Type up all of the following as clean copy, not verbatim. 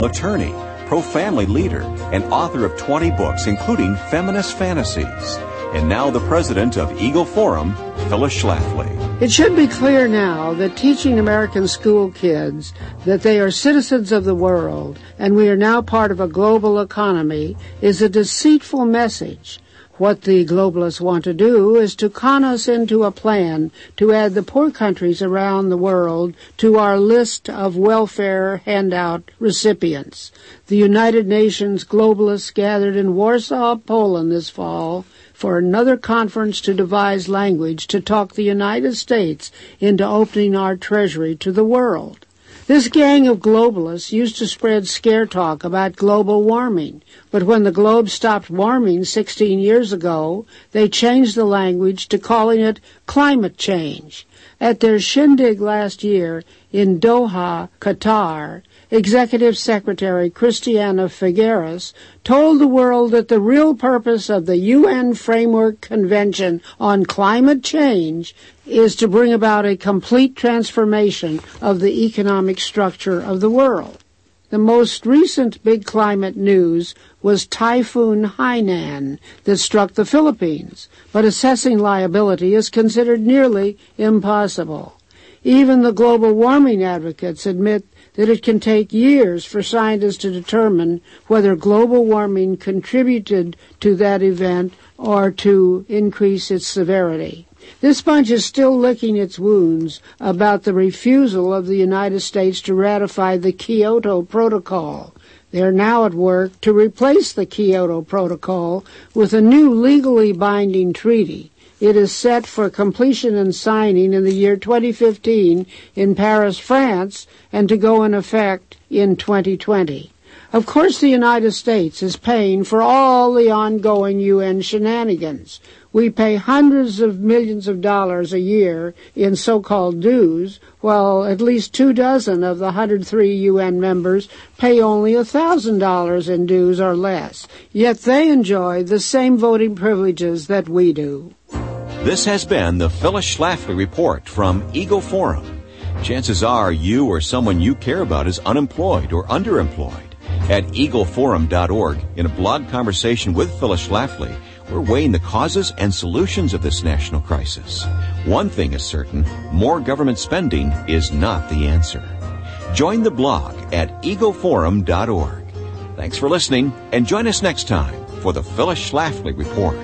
attorney, pro-family leader, and author of 20 books, including Feminist Fantasies. And now the president of Eagle Forum, Phyllis Schlafly. It should be clear now that teaching American school kids that they are citizens of the world and we are now part of a global economy is a deceitful message. What the globalists want to do is to con us into a plan to add the poor countries around the world to our list of welfare handout recipients. The United Nations globalists gathered in Warsaw, Poland this fall for another conference to devise language to talk the United States into opening our treasury to the world. This gang of globalists used to spread scare talk about global warming, but when the globe stopped warming 16 years ago, they changed the language to calling it climate change. At their shindig last year in Doha, Qatar, Executive Secretary Christiana Figueres told the world that the real purpose of the UN Framework Convention on Climate Change is to bring about a complete transformation of the economic structure of the world. The most recent big climate news was Typhoon Haiyan that struck the Philippines, but assessing liability is considered nearly impossible. Even the global warming advocates admit that it can take years for scientists to determine whether global warming contributed to that event or to increase its severity. This bunch is still licking its wounds about the refusal of the United States to ratify the Kyoto Protocol. They are now at work to replace the Kyoto Protocol with a new legally binding treaty. It is set for completion and signing in the year 2015 in Paris, France, and to go in effect in 2020. Of course, the United States is paying for all the ongoing UN shenanigans. We pay hundreds of millions of dollars a year in so-called dues, while at least 24 of the 103 UN members pay only $1,000 in dues or less. Yet they enjoy the same voting privileges that we do. This has been the Phyllis Schlafly Report from Eagle Forum. Chances are you or someone you care about is unemployed or underemployed. At eagleforum.org, in a blog conversation with Phyllis Schlafly, we're weighing the causes and solutions of this national crisis. One thing is certain, more government spending is not the answer. Join the blog at eagleforum.org. Thanks for listening, and join us next time for the Phyllis Schlafly Report.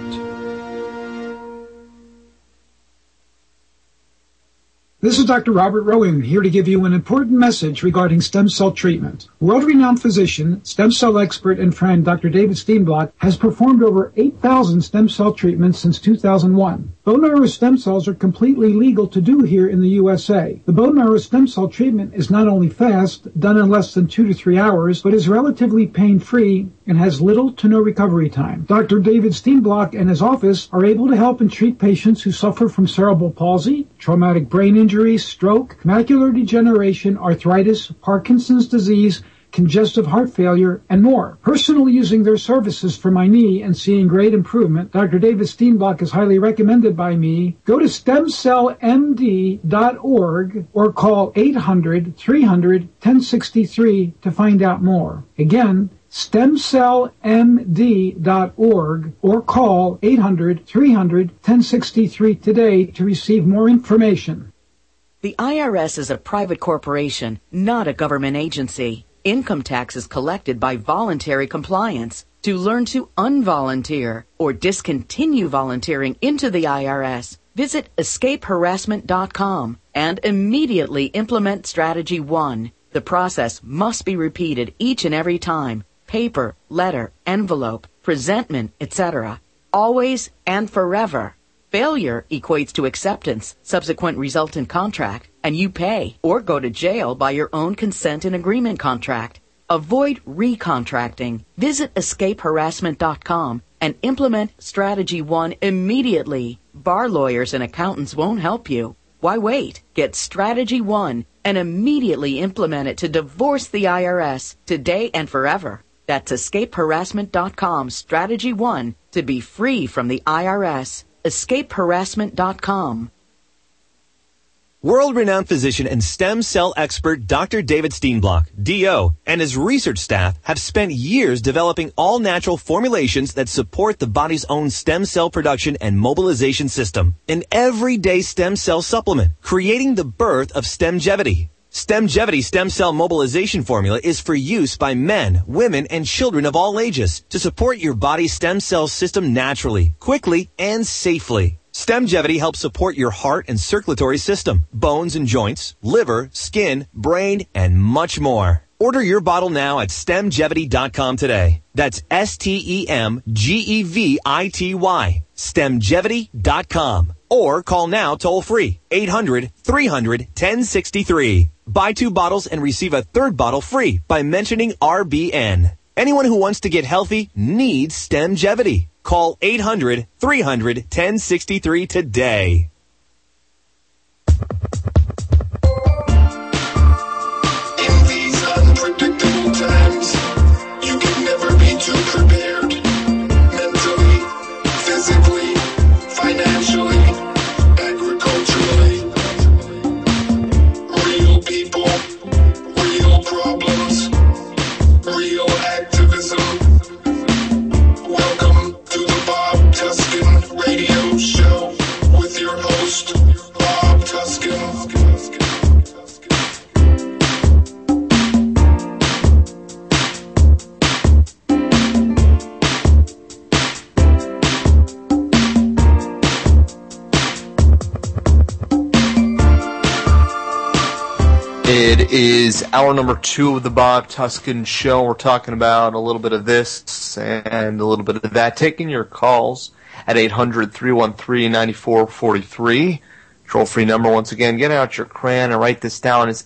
This is Dr. Robert Rowan here to give you an important message regarding stem cell treatment. World-renowned physician, stem cell expert, and friend Dr. David Steenblock has performed over 8,000 stem cell treatments since 2001. Bone marrow stem cells are completely legal to do here in the USA. The bone marrow stem cell treatment is not only fast, done in less than 2 to 3 hours, but is relatively pain-free and has little to no recovery time. Dr. David Steenblock and his office are able to help and treat patients who suffer from cerebral palsy, traumatic brain injury, stroke, macular degeneration, arthritis, Parkinson's disease, congestive heart failure, and more. Personally using their services for my knee and seeing great improvement, Dr. David Steenblock is highly recommended by me. Go to stemcellmd.org or call 800-300-1063 to find out more. Again, stemcellmd.org or call 800-300-1063 today to receive more information. The IRS is a private corporation, not a government agency. Income tax is collected by voluntary compliance. To learn to unvolunteer or discontinue volunteering into the IRS, visit escapeharassment.com and immediately implement Strategy 1. The process must be repeated each and every time. Paper, letter, envelope, presentment, etc. Always and forever. Failure equates to acceptance, subsequent resultant contract, and you pay or go to jail by your own consent and agreement contract. Avoid recontracting. Visit escapeharassment.com and implement Strategy 1 immediately. Bar lawyers and accountants won't help you. Why wait? Get Strategy 1 and immediately implement it to divorce the IRS today and forever. That's escapeharassment.com, Strategy 1, to be free from the IRS. escapeharassment.com. World-renowned physician and stem cell expert Dr. David Steenblock, DO, and his research staff have spent years developing all-natural formulations that support the body's own stem cell production and mobilization system. An everyday stem cell supplement, creating the birth of Stemgevity. Stemgevity stem cell mobilization formula is for use by men, women, and children of all ages to support your body's stem cell system naturally, quickly, and safely. Stemgevity helps support your heart and circulatory system, bones and joints, liver, skin, brain, and much more. Order your bottle now at Stemgevity.com today. That's STEMGEVITY. Stemgevity.com. Or call now toll free, 800-300-1063. Buy 2 bottles and receive a 3rd bottle free by mentioning RBN. Anyone who wants to get healthy needs Stemgevity. Call 800-300-1063 today. In these unpredictable times, you can never be too prepared. Mentally, physically, financially, agriculturally. Real people, real problems, real activism. Welcome to the Bob Tuskin Radio Show with your host, Bob Tuskin. It is hour number 2 of the Bob Tuskin Show. We're talking about a little bit of this and a little bit of that. Taking your calls at 800-313-9443. Toll-free number once again. Get out your crayon and write this down. It's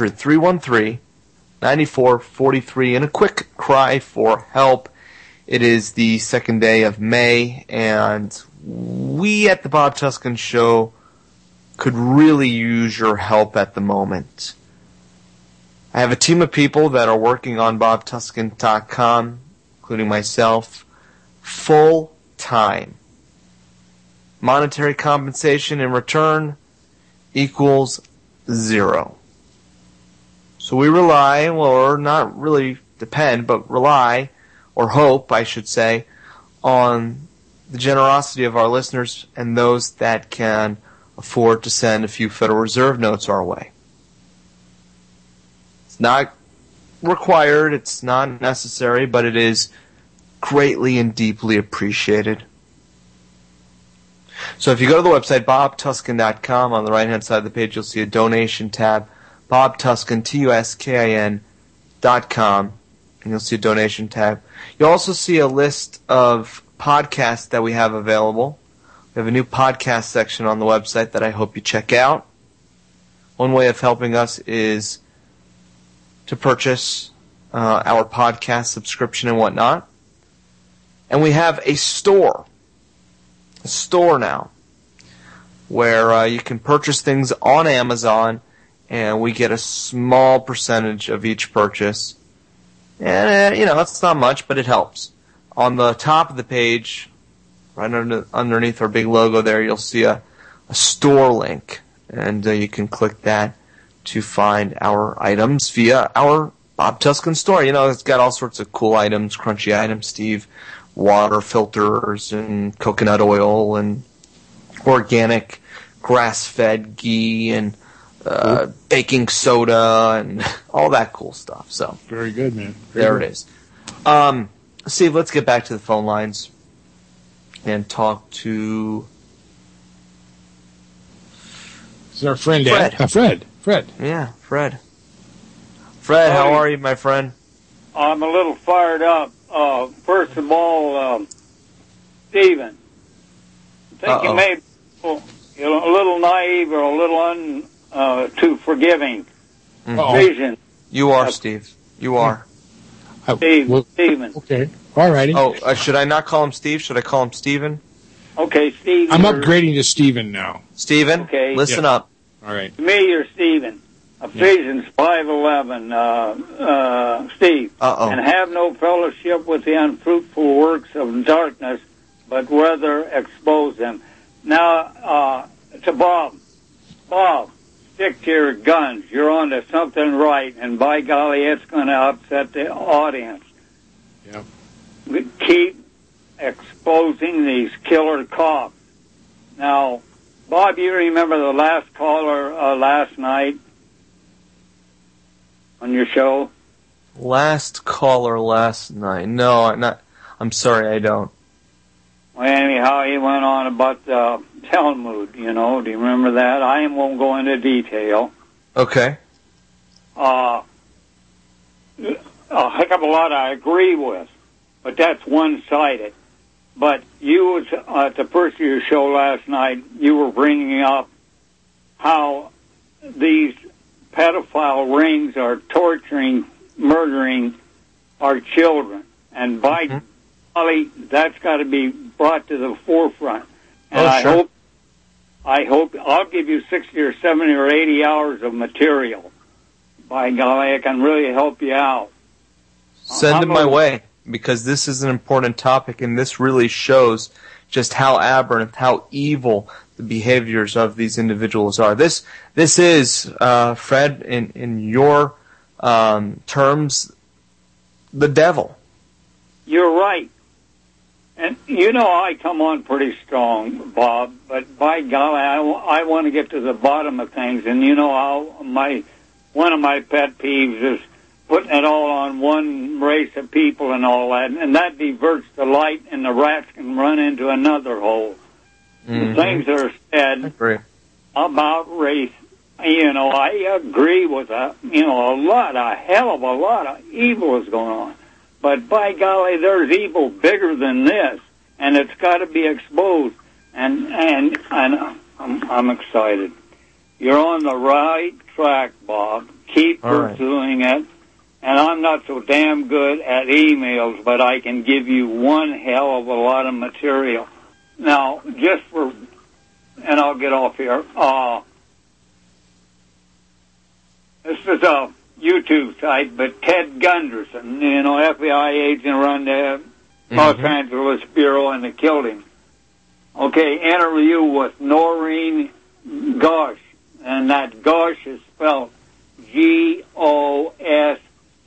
800-313-9443. And a quick cry for help. It is the 2nd day of May, and we at the Bob Tuskin Show could really use your help at the moment. I have a team of people that are working on BobTuskin.com, including myself, full time. Monetary compensation in return equals 0. So we rely, or not really depend, but rely, or hope, I should say, on the generosity of our listeners and those that can afford to send a few Federal Reserve notes our way. It's not required, it's not necessary, but it is greatly and deeply appreciated. So if you go to the website, BobTuskin.com, on the right-hand side of the page, you'll see a donation tab, BobTuskin, TUSKIN.com, and you'll see a donation tab. You'll also see a list of podcasts that we have available. We have a new podcast section on the website that I hope you check out. One way of helping us is to purchase our podcast subscription and whatnot. And we have a store now, where you can purchase things on Amazon, and we get a small percentage of each purchase. And, it's not much, but it helps. On the top of the page, right underneath our big logo there, you'll see a store link, and you can click that to find our items via our Bob Tuskin store. It's got all sorts of cool items, crunchy items, Steve, water filters and coconut oil and organic grass-fed ghee and baking soda and all that cool stuff. So very good, man. There it is. Steve, let's get back to the phone lines and talk to... This is our friend, Fred. Fred. Yeah, Fred. Fred, how are you, my friend? I'm a little fired up. First of all, Stephen, I think you may be a little naive or a little too forgiving. Vision. You are, Steve. You are. Stephen. Okay. All righty. Oh, should I not call him Steve? Should I call him Stephen? Okay, Steve. I'm upgrading to Stephen now. Stephen? Okay. Listen up. All right. To me, you're Stephen. Ephesians 5:11, Steve. And have no fellowship with the unfruitful works of darkness, but rather expose them. Now, to Bob. Bob, stick to your guns. You're onto something right, and by golly, it's going to upset the audience. Yeah. Keep exposing these killer cops. Now, Bob, you remember the last caller last night on your show? Last caller last night. No, I'm sorry, I don't. Well, anyhow, he went on about the Talmud, Do you remember that? I won't go into detail. Okay. A heck of a lot I agree with, but that's one-sided. But you, at the first of your show last night, you were bringing up how these pedophile rings are torturing, murdering our children. And by golly, that's got to be brought to the forefront. And I hope I'll give you 60 or 70 or 80 hours of material. By golly, I can really help you out. Send them my way, because this is an important topic, and this really shows just how aberrant, how evil the behaviors of these individuals are. This is, Fred, in your terms, the devil. You're right. And I come on pretty strong, Bob, but by golly, I want to get to the bottom of things. And one of my pet peeves is putting it all on one race of people and all that, and that diverts the light, and the rats can run into another hole. The things that are said about race, I agree with a hell of a lot of evil is going on. But by golly, there's evil bigger than this, and it's got to be exposed. And I'm excited. You're on the right track, Bob. Keep pursuing it. And I'm not so damn good at emails, but I can give you one hell of a lot of material. Now, and I'll get off here. This is a YouTube site, but Ted Gunderson, FBI agent run the Los Angeles Bureau, and they killed him. Okay, interview with Noreen Gosch, and that Gosch is spelled Gosch,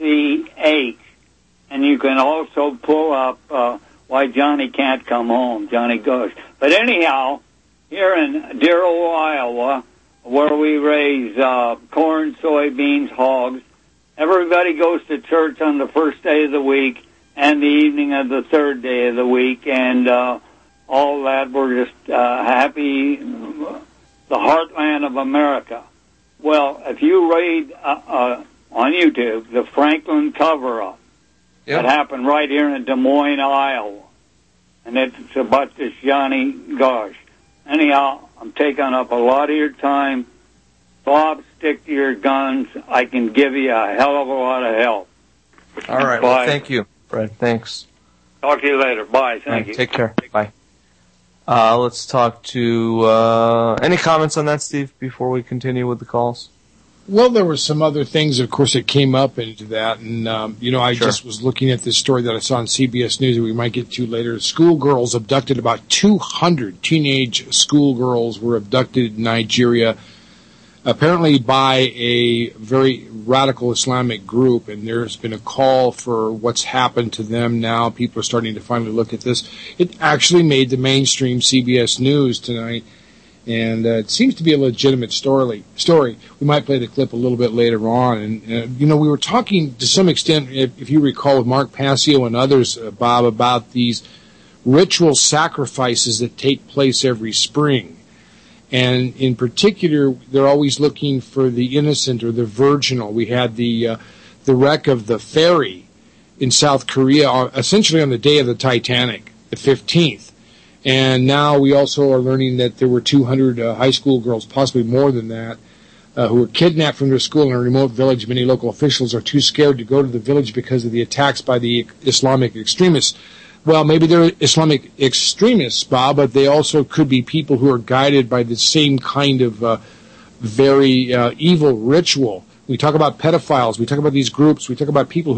and you can also pull up Why Johnny Can't Come Home, Johnny Gosch. But anyhow, here in Darrow, Iowa, where we raise corn, soybeans, hogs, everybody goes to church on the first day of the week and the evening of the third day of the week, and all that. We're just happy, the heartland of America. Well, if you read on YouTube the Franklin cover-up that happened right here in Des Moines, Iowa, and it's about this Johnny Gosch. Anyhow, I'm taking up a lot of your time. Bob, stick to your guns. I can give you a hell of a lot of help. All right. Bye. Well, thank you, Fred. Thanks. Talk to you later. Bye. Thank you. Take care. Bye. Let's talk to any comments on that, Steve, before we continue with the calls? Well, there were some other things, of course, that came up into that. And, I just was looking at this story that I saw on CBS News that we might get to later. Schoolgirls abducted, about 200 teenage schoolgirls were abducted in Nigeria, apparently by a very radical Islamic group. And there's been a call for what's happened to them now. People are starting to finally look at this. It actually made the mainstream CBS News tonight. And it seems to be a legitimate story. We might play the clip a little bit later on. And, we were talking to some extent, if you recall, with Mark Passio and others, Bob, about these ritual sacrifices that take place every spring. And in particular, they're always looking for the innocent or the virginal. We had the wreck of the ferry in South Korea, essentially on the day of the Titanic, the 15th. And now we also are learning that there were 200 high school girls, possibly more than that, who were kidnapped from their school in a remote village. Many local officials are too scared to go to the village because of the attacks by the Islamic extremists. Well, maybe they're Islamic extremists, Bob, but they also could be people who are guided by the same kind of very evil ritual. We talk about pedophiles. We talk about these groups. We talk about people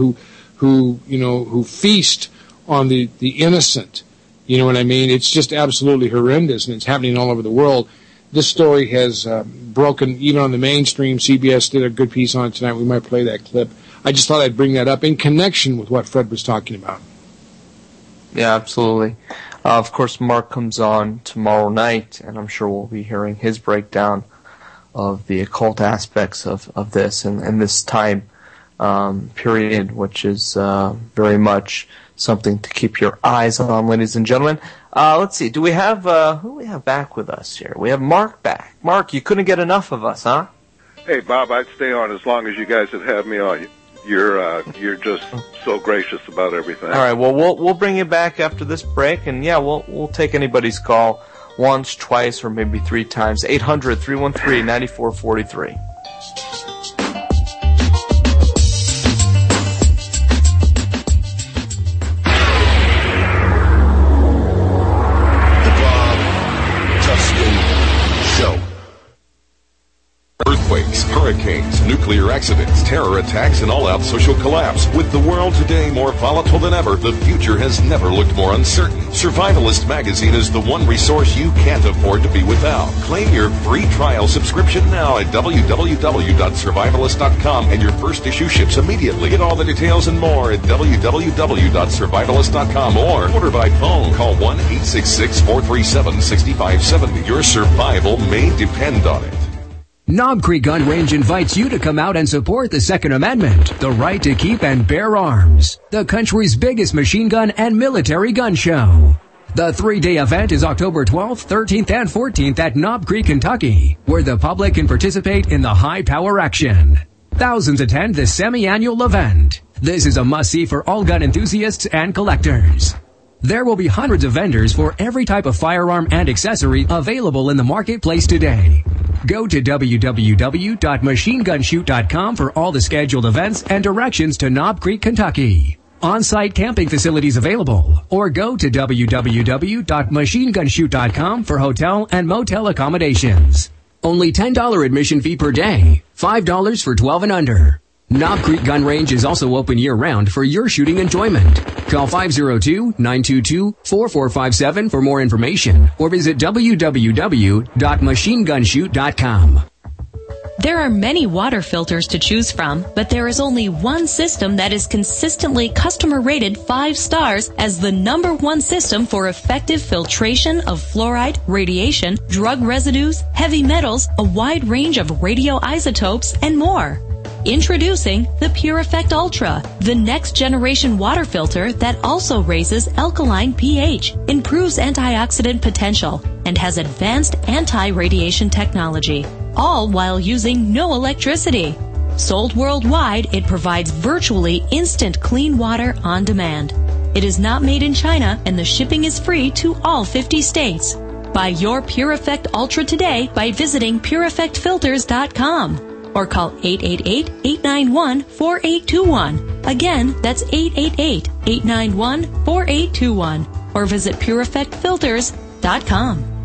who feast on the innocent. You know what I mean? It's just absolutely horrendous, and it's happening all over the world. this story has broken even on the mainstream. CBS did a good piece on it tonight. We might play that clip. I just thought I'd bring that up in connection with what Fred was talking about. Yeah, absolutely. Of course, Mark comes on tomorrow night, and I'm sure we'll be hearing his breakdown of the occult aspects of this and this time period, which is very much something to keep your eyes on, ladies and gentlemen. Let's see. Do we have who do we have back with us here? We have Mark back. Mark, you couldn't get enough of us, huh? Hey, Bob, I'd stay on as long as you guys would have me on. You're just so gracious about everything. All right. Well, we'll bring you back after this break, and yeah, we'll take anybody's call once, twice, or maybe 3 times. 800-313-9443. Earthquakes, hurricanes, nuclear accidents, terror attacks, and all-out social collapse. With the world today more volatile than ever, the future has never looked more uncertain. Survivalist Magazine is the one resource you can't afford to be without. Claim your free trial subscription now at www.survivalist.com, and your first issue ships immediately. Get all the details and more at www.survivalist.com or order by phone. Call 1-866-437-6570. Your survival may depend on it. Knob Creek Gun Range invites you to come out and support the Second Amendment, the right to keep and bear arms, the country's biggest machine gun and military gun show. The 3-day event is October 12th, 13th, and 14th at Knob Creek, Kentucky, where the public can participate in the high-power action. Thousands attend the semi-annual event. This is a must-see for all gun enthusiasts and collectors. There will be hundreds of vendors for every type of firearm and accessory available in the marketplace today. Go to www.machinegunshoot.com for all the scheduled events and directions to Knob Creek, Kentucky. On-site camping facilities available, or go to www.machinegunshoot.com for hotel and motel accommodations. Only $10 admission fee per day, $5 for 12 and under. Knob Creek Gun Range is also open year-round for your shooting enjoyment. Call 502-922-4457 for more information, or visit www.machinegunshoot.com. There are many water filters to choose from, but there is only one system that is consistently customer rated 5 stars as the #1 system for effective filtration of fluoride, radiation, drug residues, heavy metals, a wide range of radioisotopes, and more. Introducing the Pure Effect Ultra, the next generation water filter that also raises alkaline pH, improves antioxidant potential, and has advanced anti-radiation technology, all while using no electricity. Sold worldwide, it provides virtually instant clean water on demand. It is not made in China, and the shipping is free to all 50 states. Buy your Pure Effect Ultra today by visiting PureEffectFilters.com. or call 888-891-4821. Again, that's 888-891-4821. Or visit PureEffectFilters.com.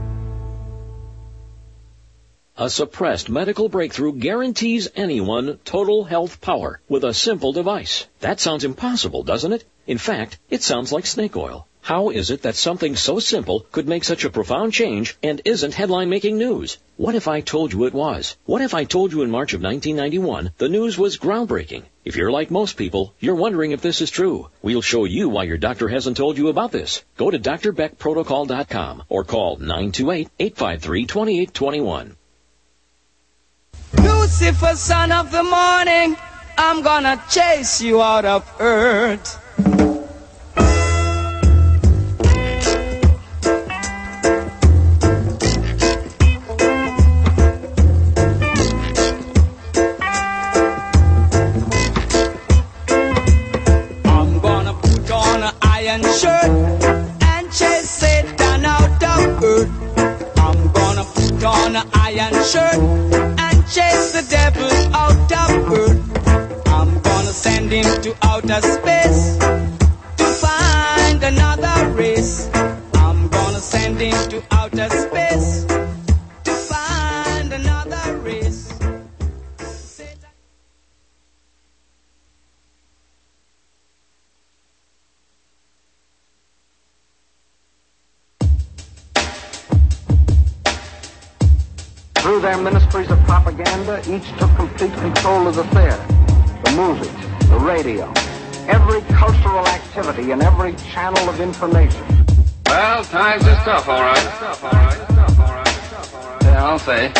A suppressed medical breakthrough guarantees anyone total health power with a simple device. That sounds impossible, doesn't it? In fact, it sounds like snake oil. How is it that something so simple could make such a profound change and isn't headline-making news? What if I told you it was? What if I told you in March of 1991 the news was groundbreaking? If you're like most people, you're wondering if this is true. We'll show you why your doctor hasn't told you about this. Go to drbeckprotocol.com or call 928-853-2821. Lucifer, son of the morning, I'm gonna chase you out of earth. Shirt and chase Satan out of earth. I'm gonna put on an iron shirt and chase the devil out of earth. I'm gonna send him to outer space to find another race. I'm gonna send him to outer space to find another race. their ministries of propaganda, each took complete control of the theater, the movies, the radio, every cultural activity and every channel of information. Well, times is tough, all right. Yeah, I'll say.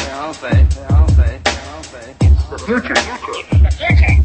It's the future. The future.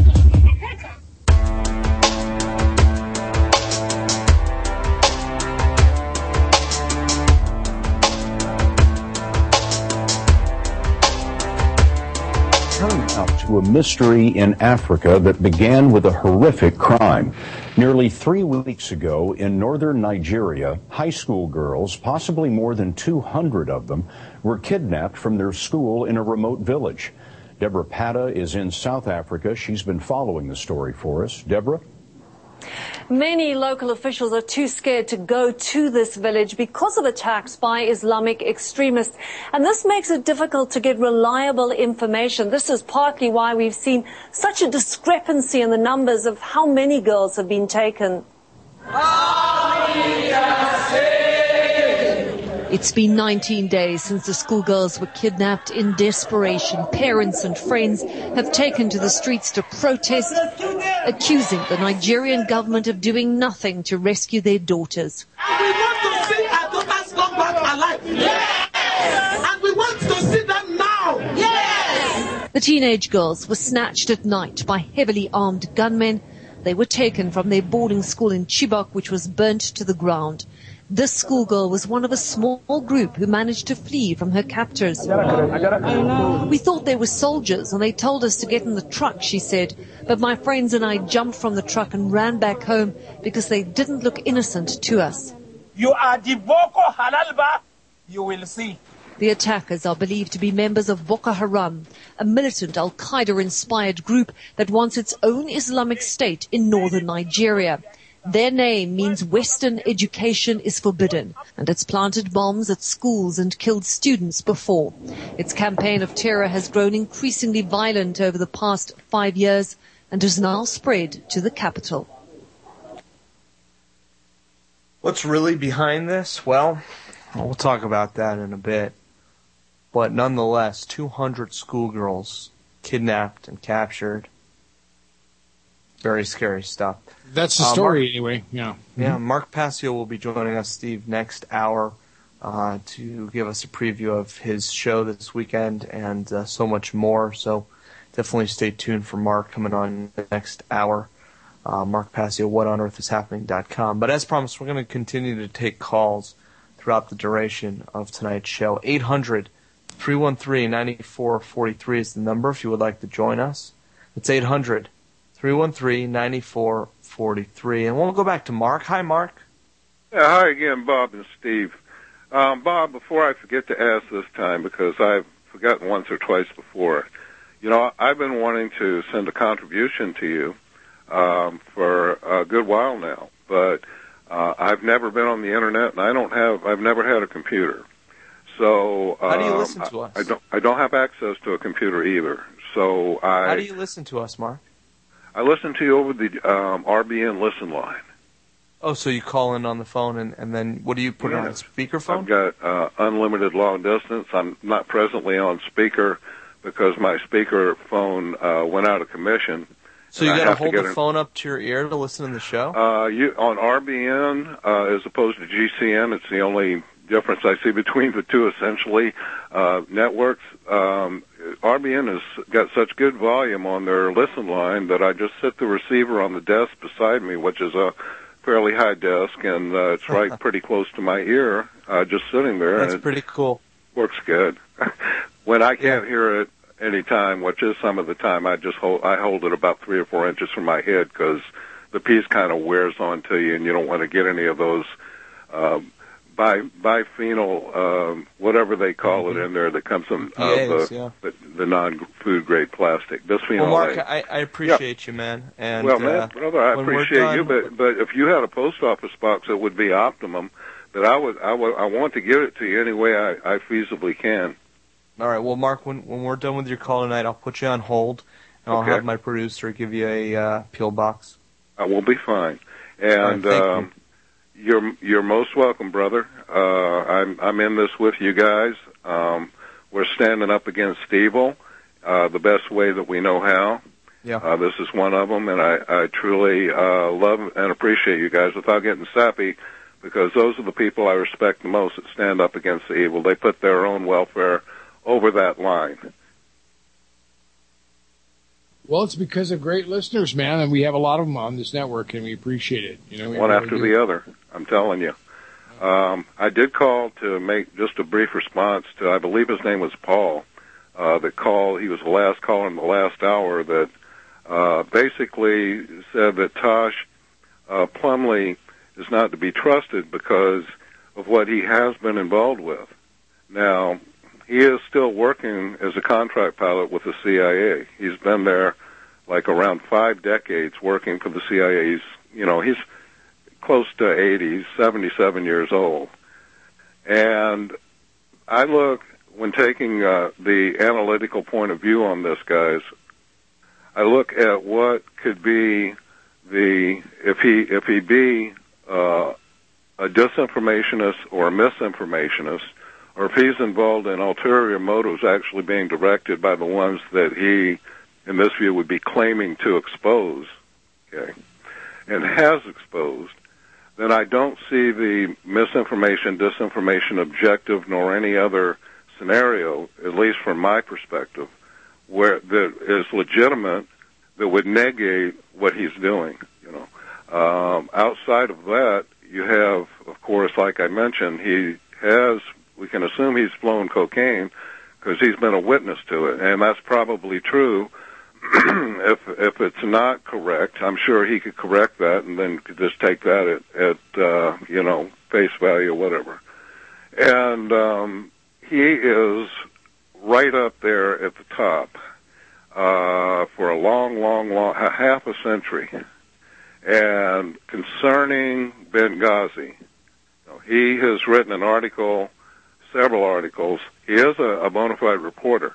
Turn now to a mystery in Africa that began with a horrific crime. Nearly 3 weeks ago in northern Nigeria, high school girls, possibly more than 200 of them, were kidnapped from their school in a remote village. Deborah Patta is in South Africa. She's been following the story for us. Deborah? Many local officials are too scared to go to this village because of attacks by Islamic extremists. And this makes it difficult to get reliable information. This is partly why we've seen such a discrepancy in the numbers of how many girls have been taken. It's been 19 days since the schoolgirls were kidnapped. In desperation, parents and friends have taken to the streets to protest, accusing the Nigerian government of doing nothing to rescue their daughters. We want to see our daughters come back alive. Yes! And we want to see them now. Yes! The teenage girls were snatched at night by heavily armed gunmen. They were taken from their boarding school in Chibok, which was burnt to the ground. This schoolgirl was one of a small group who managed to flee from her captors. We thought they were soldiers and they told us to get in the truck, she said. But my friends and I jumped from the truck and ran back home because they didn't look innocent to us. You are the Boko Halalba, you will see. The attackers are believed to be members of Boko Haram, a militant Al-Qaeda-inspired group that wants its own Islamic state in northern Nigeria. Their name means Western education is forbidden, and it's planted bombs at schools and killed students before. Its campaign of terror has grown increasingly violent over the past 5 years and has now spread to the capital. What's really behind this? Well, we'll talk about that in a bit. But nonetheless, 200 schoolgirls kidnapped and captured. Very scary stuff. That's the story, anyway. Yeah. Yeah. Mark Passio will be joining us, Steve, next hour to give us a preview of his show this weekend and so much more. So definitely stay tuned for Mark coming on the next hour. Mark Passio, whatonearthishappening.com. But as promised, we're going to continue to take calls throughout the duration of tonight's show. 800-313-9443 is the number if you would like to join us. It's 800-313-9443. And we'll go back to Mark. Hi, Mark. Yeah, hi again, Bob and Steve. Bob, before I forget to ask this time, because I've forgotten once or twice before, I've been wanting to send a contribution to you for a good while now, but I've never been on the internet, and I've never had a computer. So how do you listen to us? I don't have access to a computer either. So how do you listen to us, Mark? I listen to you over the RBN listen line. Oh, so you call in on the phone, and then what do you put on speakerphone? I've got unlimited long distance. I'm not presently on speaker because my speaker phone went out of commission. So you got to hold the phone up to your ear to listen to the show? On RBN as opposed to GCN, it's the only difference I see between the two, essentially, networks. RBN has got such good volume on their listen line that I just set the receiver on the desk beside me, which is a fairly high desk, and it's right pretty close to my ear, just sitting there. That's and pretty cool. Works good. When I can't hear it any time, which is some of the time, I hold it about 3 or 4 inches from my head because the piece kind of wears onto you, and you don't want to get any of those biphenyl, whatever they call it in there that comes from the non-food grade plastic. Bisphenol. Well, Mark, I appreciate you, man. And man, brother, I appreciate you. But if you had a post office box, it would be optimum. But I want to give it to you any way I feasibly can. All right. Well, Mark, when we're done with your call tonight, I'll put you on hold, and I'll have my producer give you a Peel box. I will be fine. And you're most welcome, brother. I'm in this with you guys. we're standing up against evil the best way that we know how. Yeah. This is one of them, and I truly love and appreciate you guys without getting sappy, because those are the people I respect the most that stand up against the evil. They put their own welfare over that line. Well, it's because of great listeners, man, and we have a lot of them on this network, and we appreciate it. You know, one after the other, I'm telling you. I did call to make just a brief response to, I believe his name was Paul, that called. He was the last caller in the last hour that basically said that Tosh Plumlee is not to be trusted because of what he has been involved with. Now, he is still working as a contract pilot with the CIA. He's been there like around 5 decades working for the CIA. He's close to 80. He's 77 years old. And I look, when taking the analytical point of view on this, guys, I look at what could be if he be a disinformationist or a misinformationist, or if he's involved in ulterior motives actually being directed by the ones that he, in this view, would be claiming to expose, okay, and has exposed, then I don't see the misinformation, disinformation objective nor any other scenario, at least from my perspective, where that is legitimate that would negate what he's doing. Outside of that, you have, of course, like I mentioned, we can assume he's flown cocaine because he's been a witness to it, and that's probably true. If it's not correct, I'm sure he could correct that and then could just take that at face value or whatever. And he is right up there at the top for a long, half a century. And concerning Benghazi, he has written an article, several articles. He is a bona fide reporter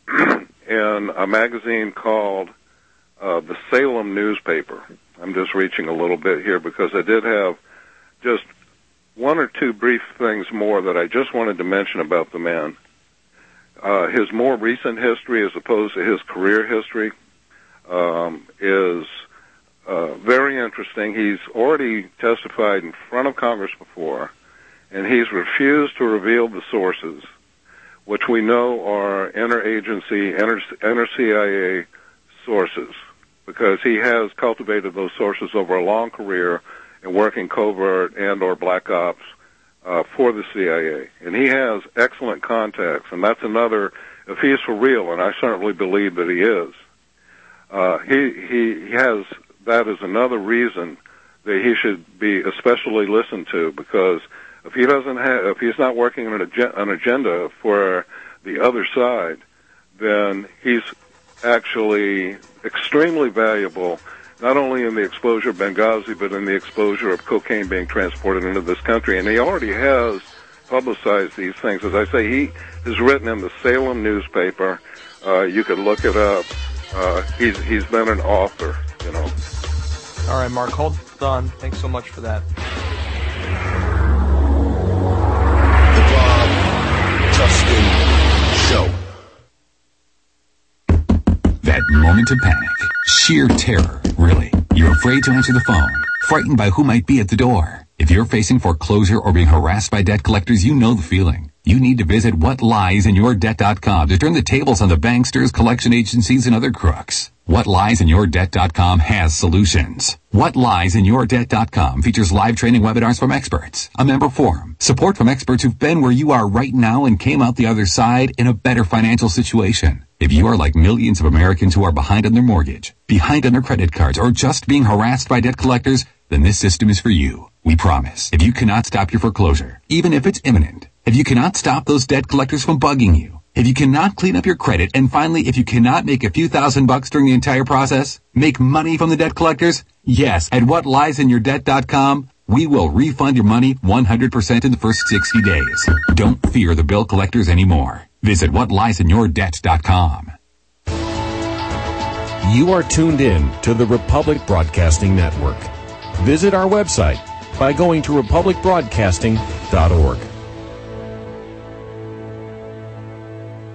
in a magazine called the Salem Newspaper. I'm just reaching a little bit here because I did have just one or two brief things more that I just wanted to mention about the man. His more recent history as opposed to his career history is very interesting. He's already testified in front of Congress before, and he's refused to reveal the sources, which we know are interagency, inter-CIA sources, because he has cultivated those sources over a long career in working covert and or black ops for the CIA. And he has excellent contacts, and that's another, if he's for real, and I certainly believe that he is, he has, that is another reason that he should be especially listened to, because if he doesn't have, if he's not working on an agenda for the other side, then he's actually extremely valuable, not only in the exposure of Benghazi, but in the exposure of cocaine being transported into this country. And he already has publicized these things. As I say, he has written in the Salem newspaper. You could look it up. He's been an author, All right, Mark, hold on. Thanks so much for that. Show. That moment of panic, sheer terror, really. You're afraid to answer the phone, frightened by who might be at the door. If you're facing foreclosure or being harassed by debt collectors, you know the feeling. You need to visit whatliesInYourDebt.com to turn the tables on the banksters, collection agencies, and other crooks. WhatLiesInYourDebt.com has solutions. WhatLiesInYourDebt.com features live training webinars from experts, a member forum, support from experts who've been where you are right now and came out the other side in a better financial situation. If you are like millions of Americans who are behind on their mortgage, behind on their credit cards, or just being harassed by debt collectors, then this system is for you. We promise. If you cannot stop your foreclosure, even if it's imminent, if you cannot stop those debt collectors from bugging you, if you cannot clean up your credit, and finally, if you cannot make a few $1,000s during the entire process, make money from the debt collectors, yes, at WhatLiesInYourDebt.com, we will refund your money 100% in the first 60 days. Don't fear the bill collectors anymore. Visit WhatLiesInYourDebt.com. You are tuned in to the Republic Broadcasting Network. Visit our website by going to republicbroadcasting.org.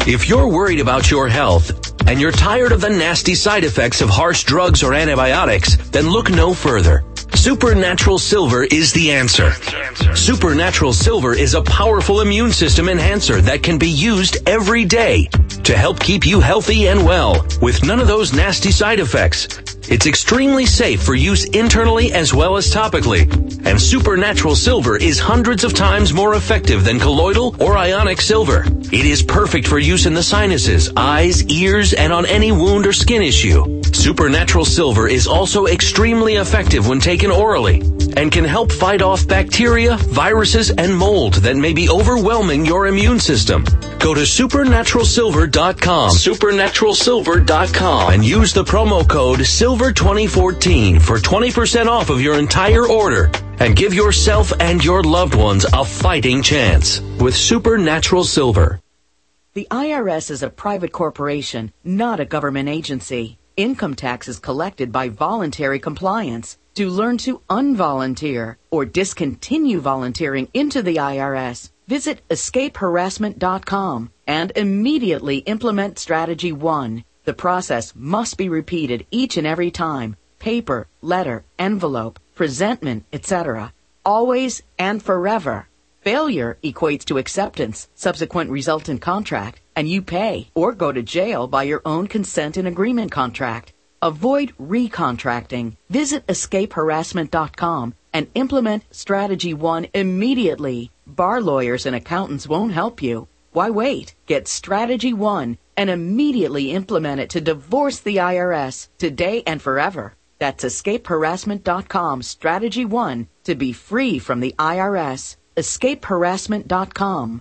If you're worried about your health and you're tired of the nasty side effects of harsh drugs or antibiotics, then look no further. Supernatural Silver is the answer. Supernatural Silver is a powerful immune system enhancer that can be used every day to help keep you healthy and well with none of those nasty side effects. It's extremely safe for use internally as well as topically. And Supernatural Silver is hundreds of times more effective than colloidal or ionic silver. It is perfect for use in the sinuses, eyes, ears, and on any wound or skin issue. Supernatural Silver is also extremely effective when taken orally and can help fight off bacteria, viruses, and mold that may be overwhelming your immune system. Go to supernaturalsilver.com, supernaturalsilver.com, and use the promo code SILVER2014 for 20% off of your entire order. And give yourself and your loved ones a fighting chance with Supernatural Silver. The IRS is a private corporation, not a government agency. Income tax is collected by voluntary compliance. To learn to unvolunteer or discontinue volunteering into the IRS, visit escapeharassment.com and immediately implement Strategy 1. The process must be repeated each and every time. Paper, letter, envelope, presentment, etc. Always and forever. Failure equates to acceptance, subsequent resultant contract, and you pay or go to jail by your own consent and agreement contract. Avoid recontracting. Visit escapeharassment.com and implement Strategy 1 immediately. Bar lawyers and accountants won't help you. Why wait? Get Strategy 1 and immediately implement it to divorce the IRS today and forever. That's escapeharassment.com, Strategy 1, to be free from the IRS. Escapeharassment.com.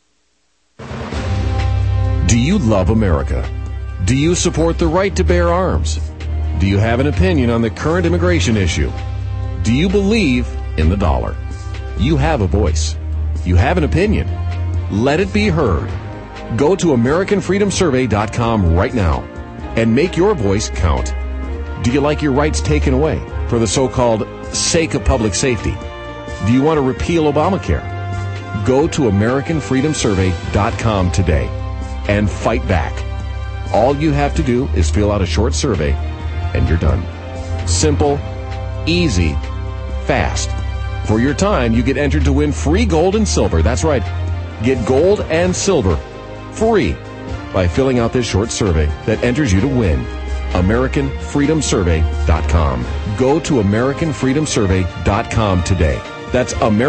Do you love America? Do you support the right to bear arms? Do you have an opinion on the current immigration issue? Do you believe in the dollar? You have a voice. You have an opinion. Let it be heard. Go to AmericanFreedomSurvey.com right now and make your voice count. Do you like your rights taken away for the so-called sake of public safety? Do you want to repeal Obamacare? Go to AmericanFreedomSurvey.com today and fight back. All you have to do is fill out a short survey and you're done. Simple, easy, fast. For your time, you get entered to win free gold and silver. That's right. Get gold and silver free by filling out this short survey that enters you to win. AmericanFreedomSurvey.com. Go to AmericanFreedomSurvey.com today. That's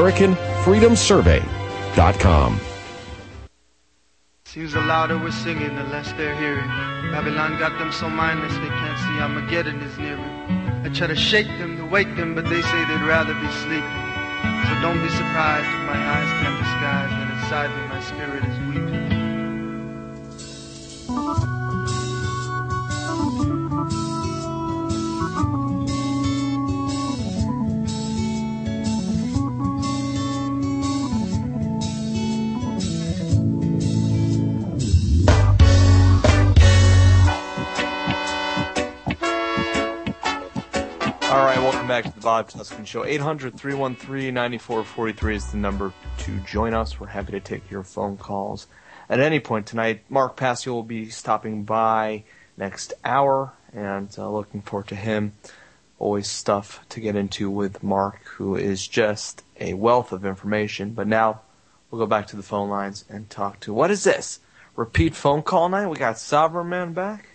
AmericanFreedomSurvey.com. Seems the louder we're singing, the less they're hearing. Babylon got them so mindless they can't see Armageddon is nearing. I try to shake them, to wake them, but they say they'd rather be sleeping. So don't be surprised if my eyes can't disguise that inside me my spirit is weeping. Back to the Bob Tuscan Show. 800-313-9443 is the number to join us. We're happy to take your phone calls at any point tonight. Mark Passio will be stopping by next hour, and looking forward to him. Always stuff to get into with Mark, who is just a wealth of information. But now we'll go back to the phone lines and talk to, what is this? Repeat phone call night? We got Sovereign Man back?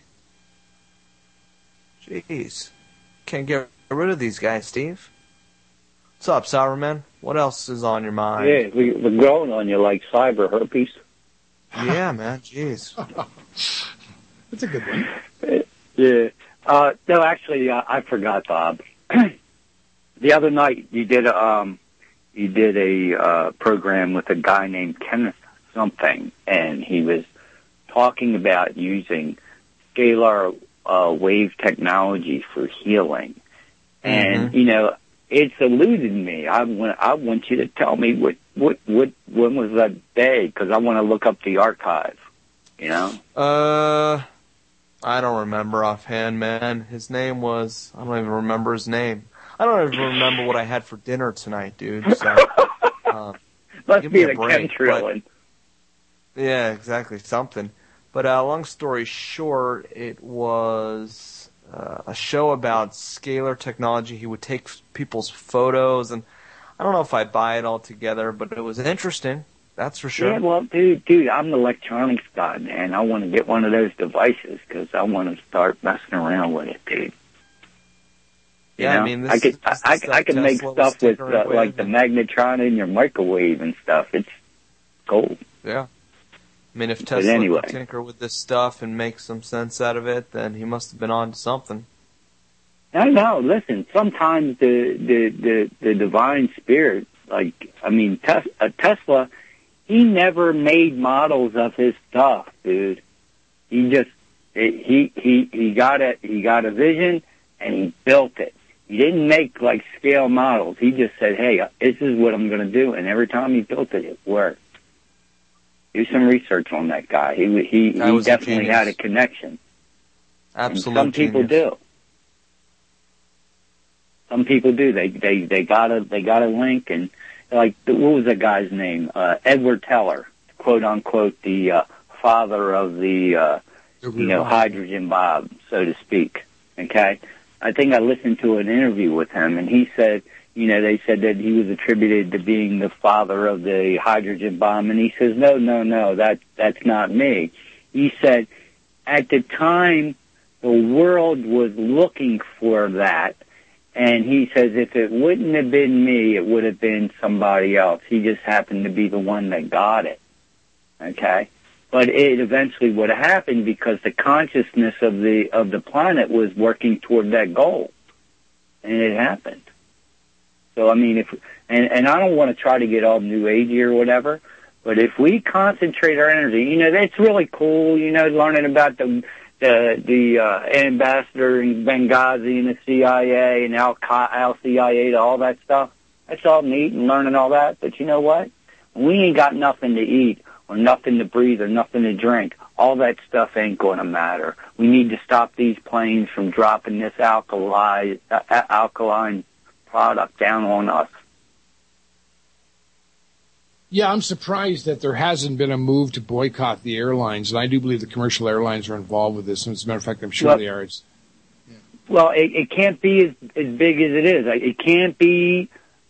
Jeez. Can't get rid of these guys, Steve. What's up, Sour Man? What else is on your mind? Yeah, we're growing on you like cyber herpes. Yeah, man. Jeez. That's a good one. Yeah. No, actually, I forgot, Bob. The other night you did a program with a guy named Kenneth something, and he was talking about using scalar wave technology for healing. And, you know, it's eluded me. I want you to tell me when was that day, because I want to look up the archive, you know? I don't remember offhand, man. His name was, I don't even remember his name. I don't even remember what I had for dinner tonight, dude. So, must be the chemtrail. Yeah, exactly, something. But long story short, it was a show about scalar technology. He would take people's photos, and I don't know if I buy it all together, but it was interesting. That's for sure. Yeah, well, dude, I'm an electronics guy, man. I want to get one of those devices because I want to start messing around with it, dude. Yeah, I mean, I can make stuff with like the magnetron in your microwave and stuff. It's gold. Yeah. I mean, if Tesla could tinker with this stuff and make some sense out of it, then he must have been on to something. No, listen, sometimes the divine spirit, like, I mean, Tesla, he never made models of his stuff, dude. He just, he got a vision and he built it. He didn't make like scale models. He just said, hey, this is what I'm going to do. And every time he built it, it worked. Do some research on that guy. He definitely had a connection. Absolutely. Some people do. Some people do. They got a link, and like, what was that guy's name? Edward Teller, quote unquote, the father of the hydrogen bomb, so to speak. Okay, I think I listened to an interview with him, and he said, they said that he was attributed to being the father of the hydrogen bomb, and he says, no, that's not me. He said, at the time, the world was looking for that, and he says, if it wouldn't have been me, it would have been somebody else. He just happened to be the one that got it. Okay? But it eventually would have happened because the consciousness of the planet was working toward that goal. And it happened. So, I mean, and I don't want to try to get all new agey or whatever, but if we concentrate our energy, that's really cool, learning about the ambassador in Benghazi and the CIA and Al-CIA, all that stuff. That's all neat and learning all that. But you know what? We ain't got nothing to eat or nothing to breathe or nothing to drink. All that stuff ain't going to matter. We need to stop these planes from dropping this alkaline product down on us. Yeah, I'm surprised that there hasn't been a move to boycott the airlines, and I do believe the commercial airlines are involved with this. And as a matter of fact, I'm sure they are. Well, it can't be as big as it is. It can't be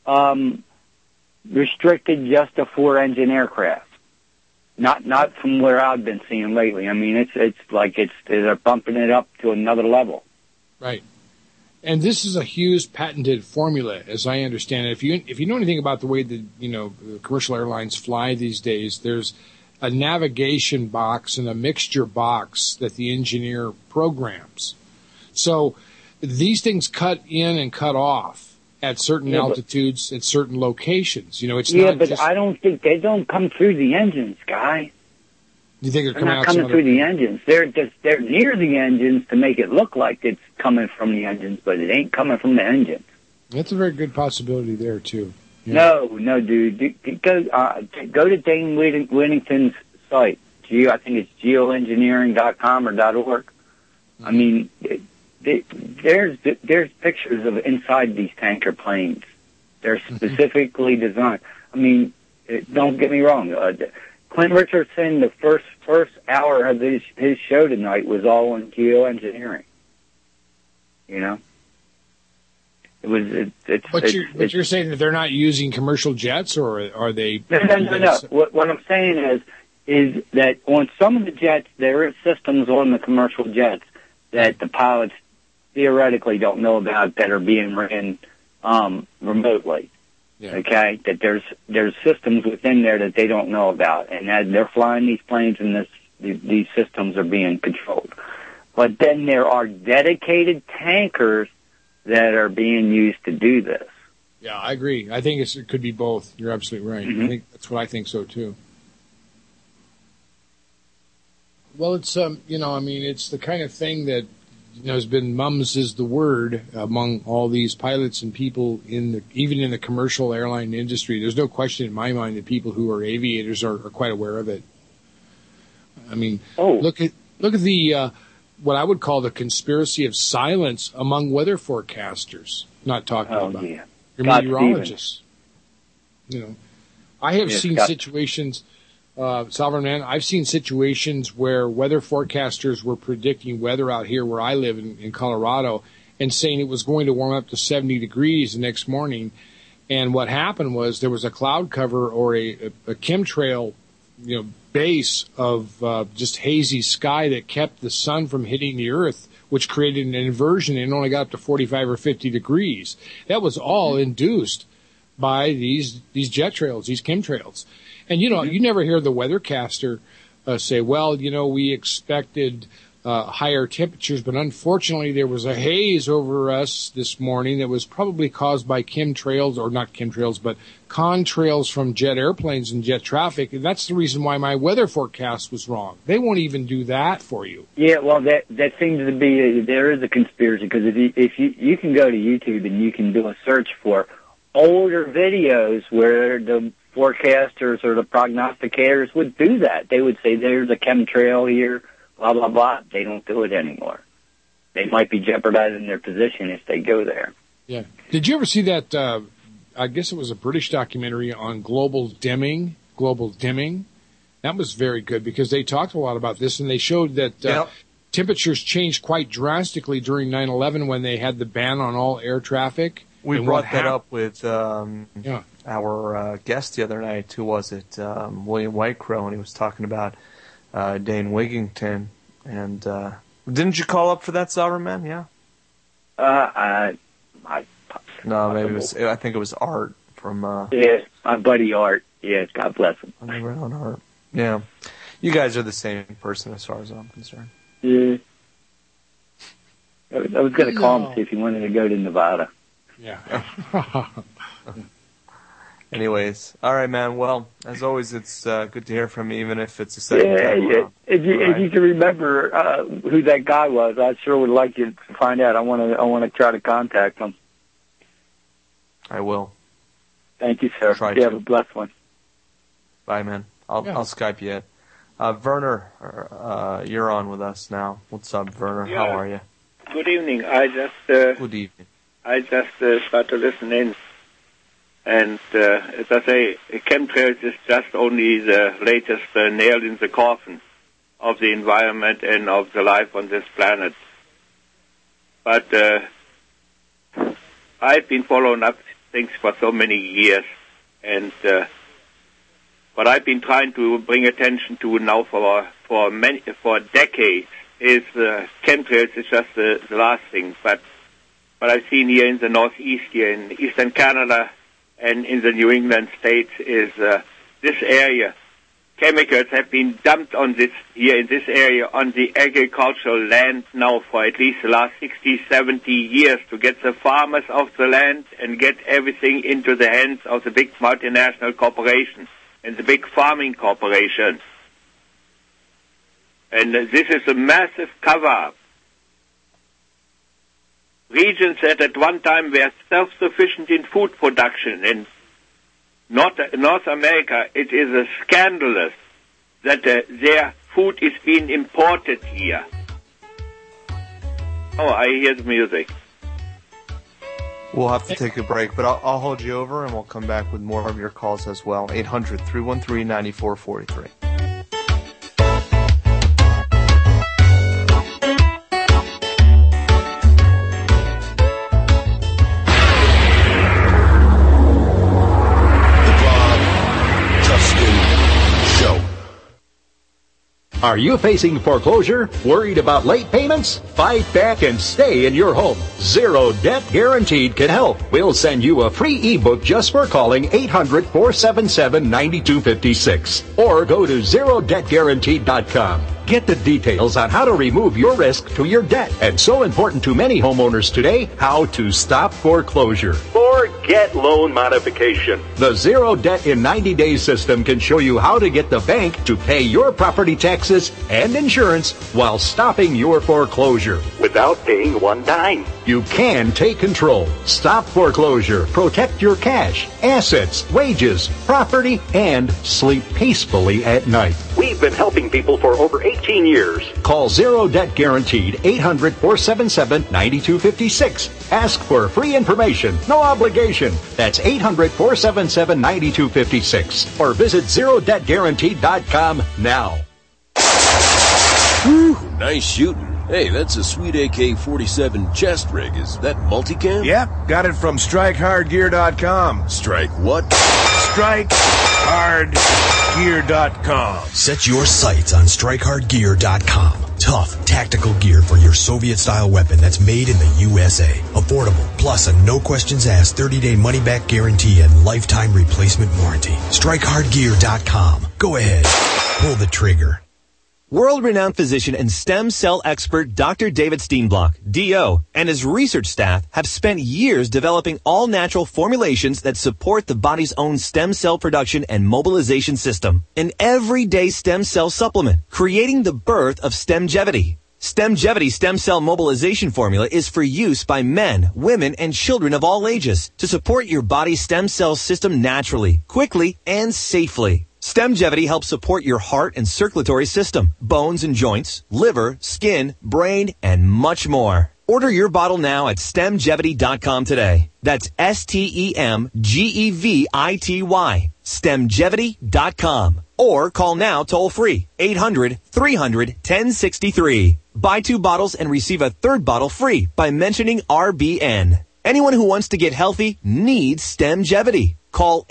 restricted just to 4-engine aircraft. Not from where I've been seeing lately. I mean, it's like they're bumping it up to another level. Right. And this is a Hughes patented formula, as I understand it. If you know anything about the way the commercial airlines fly these days, there's a navigation box and a mixture box that the engineer programs. So these things cut in and cut off at certain altitudes, at certain locations. It's not but just, I don't think they don't come through the engines, Guy. You think they're not coming through the engines? They're near the engines to make it look like it's coming from the engines, but it ain't coming from the engines. That's a very good possibility there too. Yeah. No, dude. Go to Dane Whittington's site. I think it's geoengineering.com or .org. I mean, there's pictures of inside these tanker planes. They're specifically designed. I mean, don't get me wrong. Clint Richardson, the first hour of his show tonight was all on geoengineering. But you're saying that they're not using commercial jets, or are they? No. What I'm saying is that on some of the jets, there are systems on the commercial jets that the pilots theoretically don't know about that are being ran remotely. Yeah. Okay, that there's systems within there that they don't know about, and that they're flying these planes, and these systems are being controlled. But then there are dedicated tankers that are being used to do this. Yeah, I agree. I think it could be both. You're absolutely right. Mm-hmm. I think that's what I think so too. Well, it's it's the kind of thing that has been mums is the word among all these pilots and people even in the commercial airline industry. There's no question in my mind that people who are aviators are quite aware of it. I mean, look at the what I would call the conspiracy of silence among weather forecasters. Not talking about your meteorologists. I have seen situations Sovereign Man, I've seen situations where weather forecasters were predicting weather out here where I live in Colorado and saying it was going to warm up to 70 degrees the next morning. And what happened was there was a cloud cover or a chemtrail, base of just hazy sky that kept the sun from hitting the earth, which created an inversion and only got up to 45 or 50 degrees. That was all induced by these jet trails, these chemtrails. And, you never hear the weathercaster say, well, we expected higher temperatures, but unfortunately there was a haze over us this morning that was probably caused by chemtrails, or not chemtrails, but contrails from jet airplanes and jet traffic. And that's the reason why my weather forecast was wrong. They won't even do that for you. Yeah, well, that seems to be, there is a conspiracy, because if you can go to YouTube and you can do a search for older videos where the forecasters or the prognosticators would do that. They would say there's a chemtrail here, blah, blah, blah. They don't do it anymore. They might be jeopardizing their position if they go there. Yeah. Did you ever see that, I guess it was a British documentary on global dimming? That was very good because they talked a lot about this, and they showed that temperatures changed quite drastically during 9/11 when they had the ban on all air traffic. We brought that up with our guest the other night. Who was it? William Whitecrow, and he was talking about Dane Wigington. And didn't you call up for that, Sovereign Man? Yeah. No, maybe it was. I think it was Art from. Yeah, my buddy Art. Yeah, God bless him. Around Art. Yeah, you guys are the same person as far as I'm concerned. Yeah. I was going to call him see if he wanted to go to Nevada. Yeah. Anyways, all right, man. Well, as always, it's good to hear from you, even if it's a second time. Yeah. If you can remember who that guy was, I sure would like you to find out. I want to try to contact him. I will. Thank you, sir. You have a blessed one. Bye, man. I'll Skype you in. Werner, you're on with us now. What's up, Werner? Yeah. How are you? Good evening. Good evening. I just start to listen in. And as I say, chemtrails is just only the latest nail in the coffin of the environment and of the life on this planet. But I've been following up things for so many years, and what I've been trying to bring attention to now for decades is chemtrails is just the last thing. But what I've seen here in the Northeast, here in Eastern Canada, and in the New England states is this area. Chemicals have been dumped on this here in this area on the agricultural land now for at least the last 60, 70 years to get the farmers off the land and get everything into the hands of the big multinational corporations and the big farming corporations. And this is a massive cover-up. Regions that at one time were self-sufficient in food production in North America, it is scandalous that their food is being imported here. Oh, I hear the music. We'll have to take a break, but I'll hold you over and we'll come back with more of your calls as well. 800-313-9443. Are you facing foreclosure? Worried about late payments? Fight back and stay in your home. Zero Debt Guaranteed can help. We'll send you a free ebook just for calling 800-477-9256. Or go to ZeroDebtGuaranteed.com. Get the details on how to remove your risk to your debt. And so important to many homeowners today, how to stop foreclosure. Forget loan modification. The Zero Debt in 90 Days system can show you how to get the bank to pay your property taxes and insurance while stopping your foreclosure without paying one dime. You can take control. Stop foreclosure. Protect your cash, assets, wages, property, and sleep peacefully at night. We've been helping people for over 18 years. Call Zero Debt Guaranteed 800-477-9256. Ask for free information. No obligation. That's 800-477-9256. Or visit ZeroDebtGuaranteed.com now. Whew, nice shooting. Hey, that's a sweet AK-47 chest rig. Is that multicam? Yep, got it from StrikeHardGear.com. Strike what? StrikeHardGear.com. Set your sights on StrikeHardGear.com. Tough, tactical gear for your Soviet-style weapon that's made in the USA. Affordable, plus a no-questions-asked 30-day money-back guarantee and lifetime replacement warranty. StrikeHardGear.com. Go ahead. Pull the trigger. World-renowned physician and stem cell expert Dr. David Steenblock, D.O., and his research staff have spent years developing all-natural formulations that support the body's own stem cell production and mobilization system. An everyday stem cell supplement, creating the birth of Stemgevity. Stemgevity stem cell mobilization formula is for use by men, women, and children of all ages to support your body's stem cell system naturally, quickly, and safely. Stemgevity helps support your heart and circulatory system, bones and joints, liver, skin, brain, and much more. Order your bottle now at StemGevity.com today. That's STEMGEVITY. StemGevity.com. Or call now toll free, 800-300-1063. Buy 2 bottles and receive a 3rd bottle free by mentioning RBN. Anyone who wants to get healthy needs Stemgevity. Call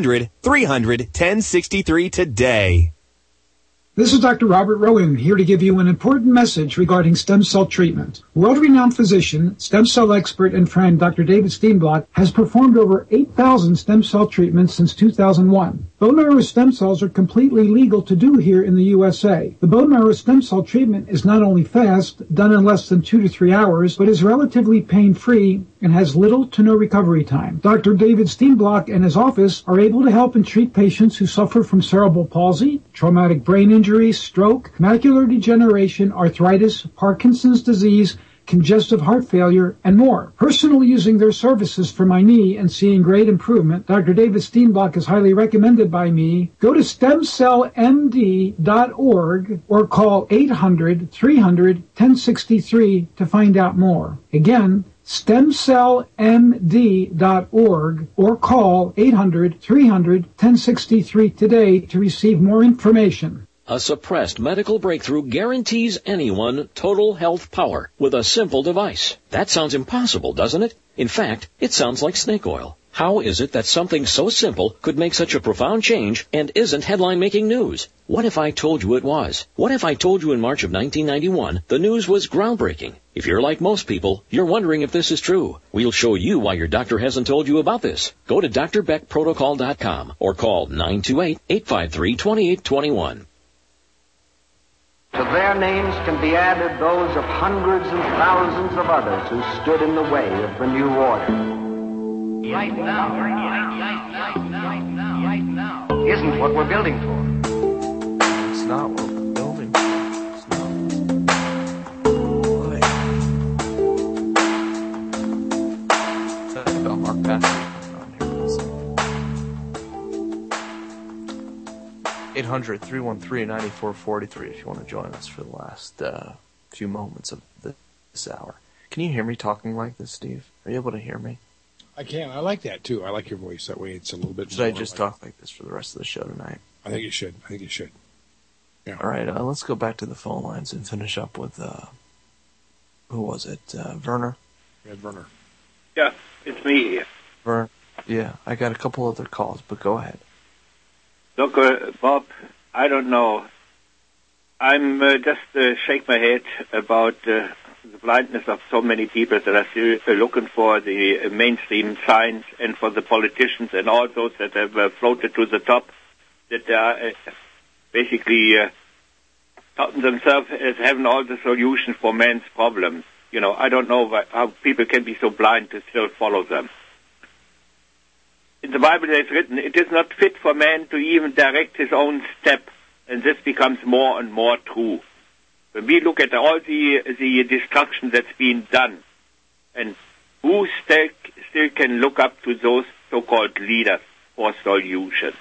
800-300-1063 today. This is Dr. Robert Rowan here to give you an important message regarding stem cell treatment. World-renowned physician, stem cell expert, and friend Dr. David Steenblock has performed over 8,000 stem cell treatments since 2001. Bone marrow stem cells are completely legal to do here in the USA. The bone marrow stem cell treatment is not only fast, done in less than 2 to 3 hours, but is relatively pain-free and has little to no recovery time. Dr. David Steenblock and his office are able to help and treat patients who suffer from cerebral palsy, traumatic brain injury, stroke, macular degeneration, arthritis, Parkinson's disease, congestive heart failure, and more. Personally using their services for my knee and seeing great improvement, Dr. David Steenblock is highly recommended by me. Go to stemcellmd.org or call 800-300-1063 to find out more. Again, stemcellmd.org or call 800-300-1063 today to receive more information. A suppressed medical breakthrough guarantees anyone total health power with a simple device. That sounds impossible, doesn't it? In fact, it sounds like snake oil. How is it that something so simple could make such a profound change and isn't headline-making news? What if I told you it was? What if I told you in March of 1991 the news was groundbreaking? If you're like most people, you're wondering if this is true. We'll show you why your doctor hasn't told you about this. Go to drbeckprotocol.com or call 928-853-2821. To their names can be added those of hundreds and thousands of others who stood in the way of the new order. Right now isn't what we're building for. It's not what we're building for. It's not. Boy. Talk about Mark Patrick. 800-313-9443 if you want to join us for the last few moments of this hour. Can you hear me talking like this, Steve? Are you able to hear me? I can. I like that, too. I like your voice. That way it's a little bit Should I just talk like this for the rest of the show tonight? I think you should. Yeah. All right, let's go back to the phone lines and finish up with, who was it? Werner? Yeah, Werner. Yeah, it's me. Werner. Yeah, I got a couple other calls, but go ahead. Look, Bob, I don't know. I'm just shake my head about the blindness of so many people that are still looking for the mainstream science and for the politicians and all those that have floated to the top, that are basically counting themselves as having all the solutions for man's problems. You know, I don't know how people can be so blind to still follow them. In the Bible there is written, it is not fit for man to even direct his own step, and this becomes more and more true. When we look at all the destruction that's been done, And who still can look up to those so-called leaders for solutions?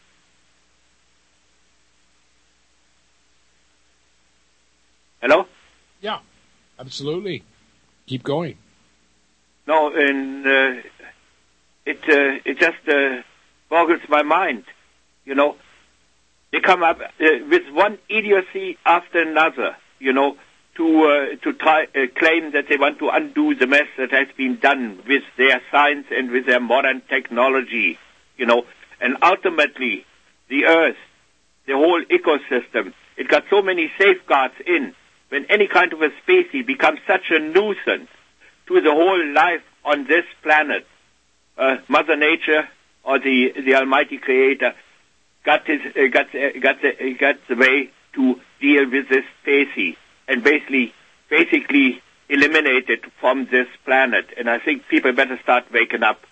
Hello? Yeah, absolutely. Keep going. No, and it just boggles my mind. You know, they come up with one idiocy after another. You know, to try claim that they want to undo the mess that has been done with their science and with their modern technology. You know, and ultimately, the Earth, the whole ecosystem, it got so many safeguards in. When any kind of a species becomes such a nuisance to the whole life on this planet, Mother Nature or the Almighty Creator got the way to deal with this species and basically eliminate it from this planet. And I think people better start waking up.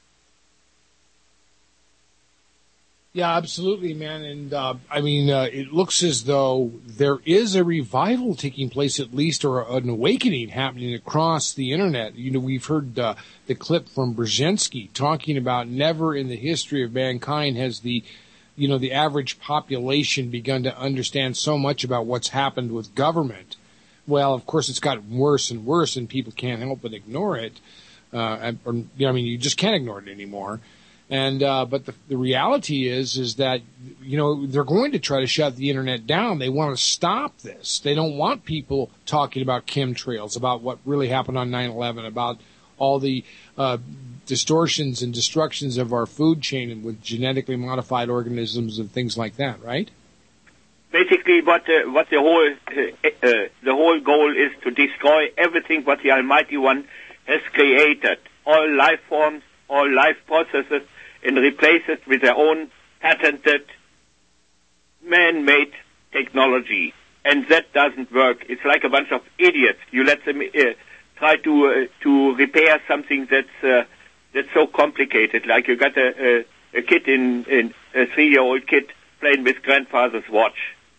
Yeah, absolutely, man. And it looks as though there is a revival taking place, at least, or an awakening happening across the internet. You know, we've heard the clip from Brzezinski talking about never in the history of mankind has the average population begun to understand so much about what's happened with government. Well, of course, it's gotten worse and worse, and people can't help but ignore it. You just can't ignore it anymore. And, but the reality is that, you know, they're going to try to shut the internet down. They want to stop this. They don't want people talking about chemtrails, about what really happened on 9/11, about all the, distortions and destructions of our food chain and with genetically modified organisms and things like that, right? Basically, what the whole goal is to destroy everything what the Almighty One has created, all life forms, all life processes, and replace it with their own patented, man-made technology. And that doesn't work. It's like a bunch of idiots. You let them try to repair something that's so complicated. Like you got a kid in a 3-year-old kid playing with grandfather's watch.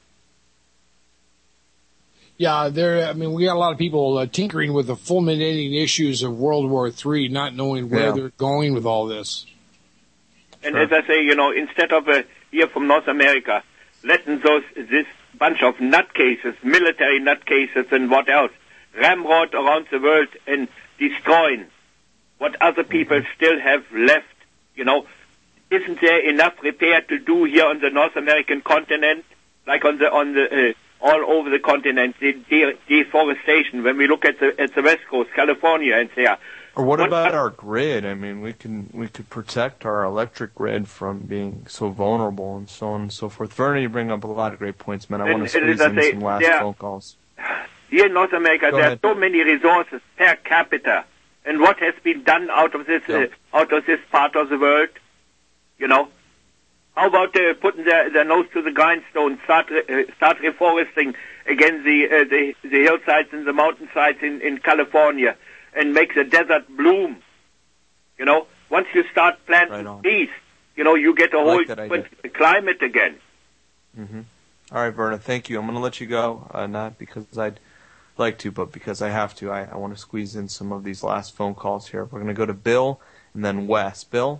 Yeah, we got a lot of people tinkering with the fulminating issues of World War III, not knowing where they're going with all this. And as I say, you know, instead of here from North America, letting this bunch of nutcases, military nutcases and what else, ramrod around the world and destroying what other people still have left, you know, isn't there enough repair to do here on the North American continent, like on the all over the continent, the deforestation? When we look at the West Coast, California, and say, or what about our grid? I mean, we could protect our electric grid from being so vulnerable and so on and so forth. Vernon, you bring up a lot of great points, man. I want to squeeze in some last phone calls. Here in North America, there are so many resources per capita, and what has been done out of this part of the world, you know? How about putting their nose to the grindstone, start reforesting again the hillsides and the mountainsides in California, and make the desert bloom? You know, once you start planting trees, you know, you get a whole different climate again. Mm-hmm. All right, Verna, thank you. I'm going to let you go, not because I'd like to, but because I have to. I want to squeeze in some of these last phone calls here. We're going to go to Bill and then Wes. Bill?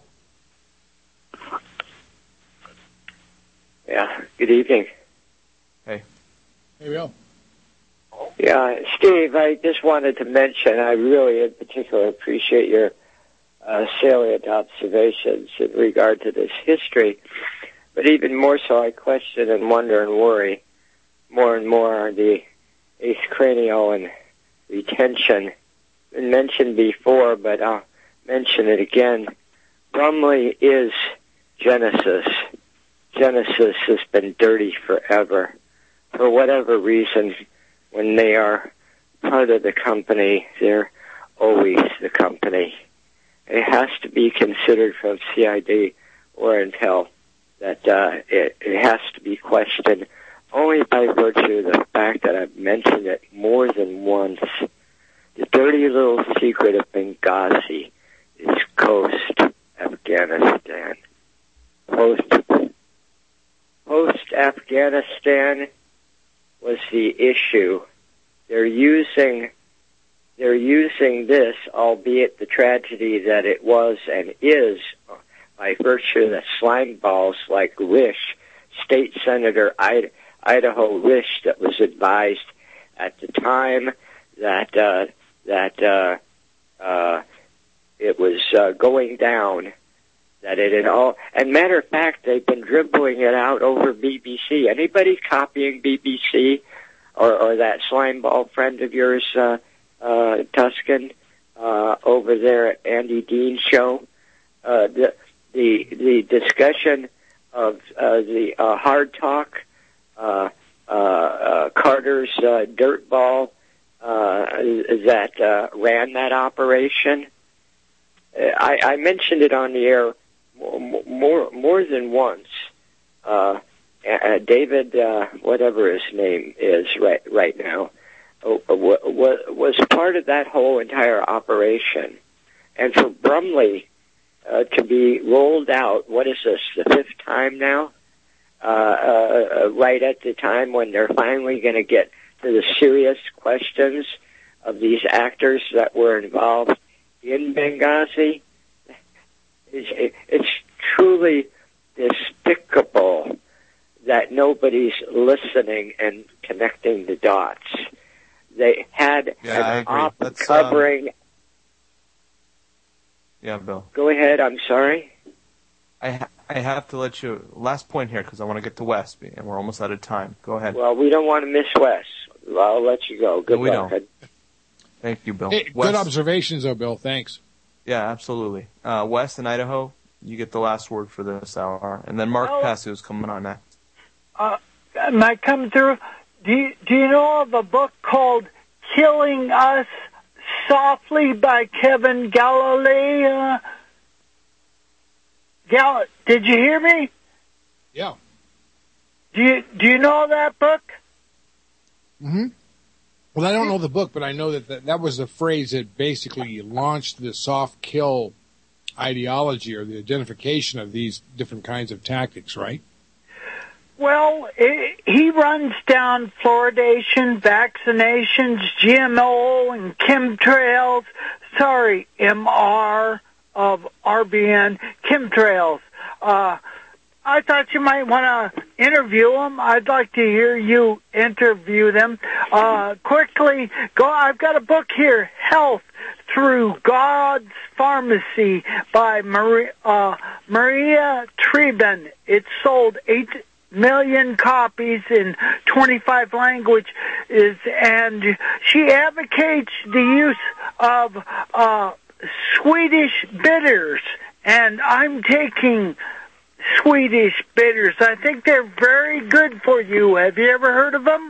Yeah, good evening. Hey. Hey, Bill. Yeah, Steve, I just wanted to mention, I really in particular appreciate your salient observations in regard to this history. But even more so, I question and wonder and worry more and more on the eighth cranial and retention. Been mentioned before, but I'll mention it again. Brumley is Genesis. Genesis has been dirty forever. For whatever reason, when they are part of the company, they're always the company. It has to be considered from CID or Intel that it has to be questioned only by virtue of the fact that I've mentioned it more than once. The dirty little secret of Benghazi is Post-Afghanistan. Post-Afghanistan was the issue. They're using they're using this, albeit the tragedy that it was and is, by virtue of the slime balls like Risch, State Senator Idaho Risch, that was advised at the time that it was going down, that it had all. And matter of fact, they've been dribbling it out over BBC. Anybody copying BBC or that slime ball friend of yours, Tuscan, over there at Andy Dean's show? The discussion of the Hard Talk, Carter's dirtball that ran that operation. I mentioned it on the air more than once. David, whatever his name is right now, was part of that whole entire operation. And for Brumley to be rolled out, what is this, the 5th time now? Right at the time when they're finally going to get to the serious questions of these actors that were involved in Benghazi. It's truly despicable that nobody's listening and connecting the dots. They had an op covering... Yeah, Bill. Go ahead, I'm sorry. I have to let you... Last point here, because I want to get to Wes, and we're almost out of time. Go ahead. Well, we don't want to miss Wes. I'll let you go. Good luck. We don't. Thank you, Bill. Hey, good observations, though, Bill. Thanks. Yeah, absolutely. Wes in Idaho, you get the last word for this hour. And then Mark Passio is coming on next. Am I coming through? Do you know of a book called Killing Us Softly by Kevin Galilee? Did you hear me? Yeah. Do you know that book? Mm-hmm. Well, I don't know the book, but I know that was the phrase that basically launched the soft kill ideology or the identification of these different kinds of tactics, right? Well, he runs down fluoridation, vaccinations, GMO, and chemtrails. Sorry, MR of RBN, chemtrails. I thought you might want to interview them. I'd like to hear you interview them. Quickly, I've got a book here, Health Through God's Pharmacy by Maria Treben. It sold 8 million copies in 25 languages, and she advocates the use of Swedish bitters, and I'm taking Swedish bitters. I think they're very good for you. Have you ever heard of them?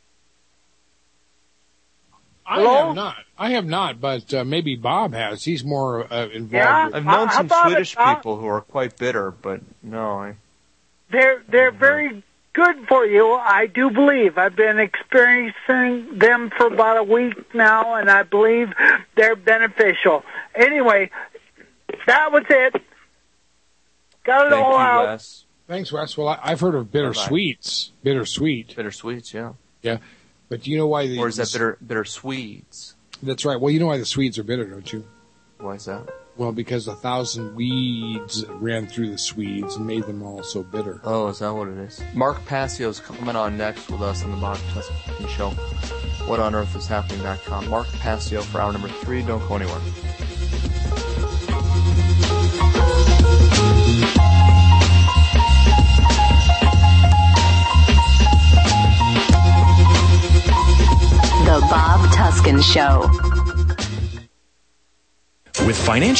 I have not, but maybe Bob has. He's more involved. Yeah? I've known some Swedish people who are quite bitter, but no. They're very good for you, I do believe. I've been experiencing them for about a week now, and I believe they're beneficial. Anyway, that was it. Got it all out. Wes. Thanks, Wes. Well, I've heard of bittersweets. Bittersweets, yeah. Yeah. But do you know why or is that bitter Swedes? That's right. Well, you know why the Swedes are bitter, don't you? Why is that? Well, because 1,000 weeds ran through the Swedes and made them all so bitter. Oh, is that what it is? Mark Passio's coming on next with us on the Bob Tuscan Show. WhatOnEarthIsHappening.com. Mark Passio for hour number 3. Don't go anywhere. The Bob Tuscan Show. With financial